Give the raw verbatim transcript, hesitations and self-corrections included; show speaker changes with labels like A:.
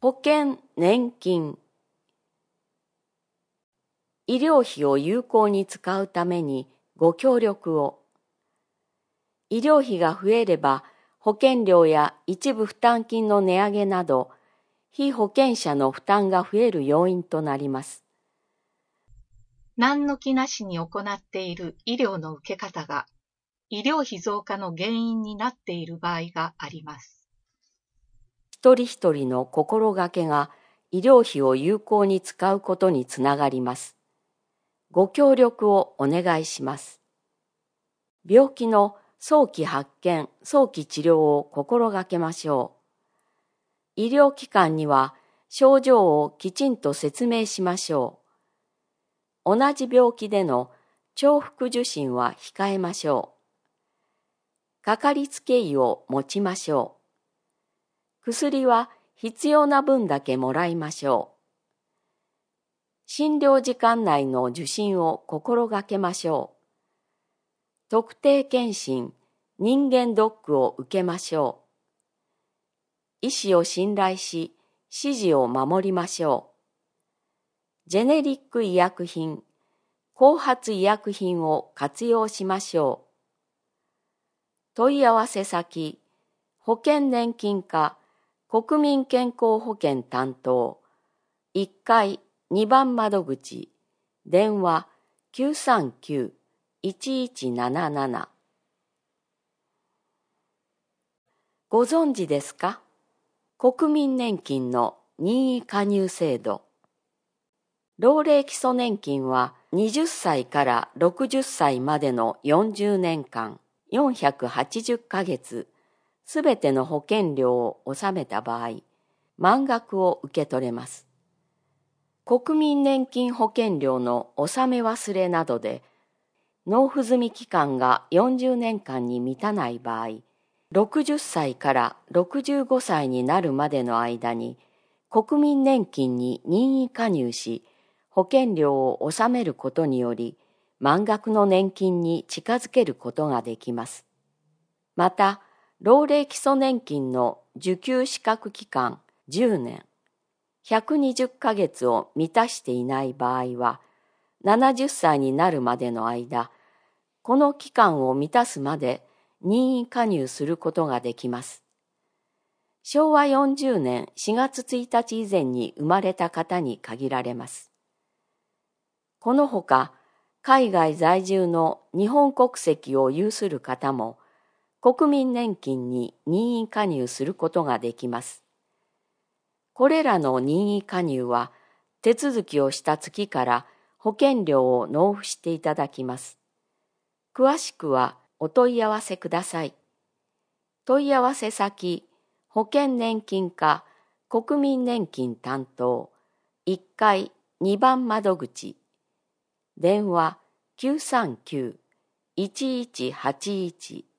A: 保険、年金。医療費を有効に使うためにご協力を。医療費が増えれば保険料や一部負担金の値上げなど、被保険者の負担が増える要因となります。
B: 何の気なしに行っている医療の受け方が、医療費増加の原因になっている場合があります。
A: 一人一人の心がけが医療費を有効に使うことにつながります。ご協力をお願いします。病気の早期発見、早期治療を心がけましょう。医療機関には症状をきちんと説明しましょう。同じ病気での重複受診は控えましょう。かかりつけ医を持ちましょう。薬は必要な分だけもらいましょう。診療時間内の受診を心がけましょう。特定健診、人間ドックを受けましょう。医師を信頼し、指示を守りましょう。ジェネリック医薬品、後発医薬品を活用しましょう。問い合わせ先、保険年金課、国民健康保険担当、いっかいにばん窓口、電話 きゅうさんきゅう いちいちなななな。ご存知ですか？国民年金の任意加入制度。老齢基礎年金ははたちからろくじゅっさいまでのよんじゅうねんかん、よんひゃくはちじゅっかげつ、すべての保険料を納めた場合、満額を受け取れます。国民年金保険料の納め忘れなどで、納付済み期間がよんじゅうねんかんに満たない場合、ろくじゅっさいからろくじゅうごさいになるまでの間に、国民年金に任意加入し、保険料を納めることにより、満額の年金に近づけることができます。また、老齢基礎年金の受給資格期間じゅうねん、ひゃくにじゅっかげつを満たしていない場合は、ななじゅっさいになるまでの間、この期間を満たすまで任意加入することができます。しょうわよんじゅうねんしがつついたち以前に生まれた方に限られます。このほか、海外在住の日本国籍を有する方も、国民年金に任意加入することができます。これらの任意加入は、手続きをした月から保険料を納付していただきます。詳しくはお問い合わせください。問い合わせ先、保険年金課、国民年金担当、いっかいにばん窓口、電話 きゅうさんきゅう いちいちはちいち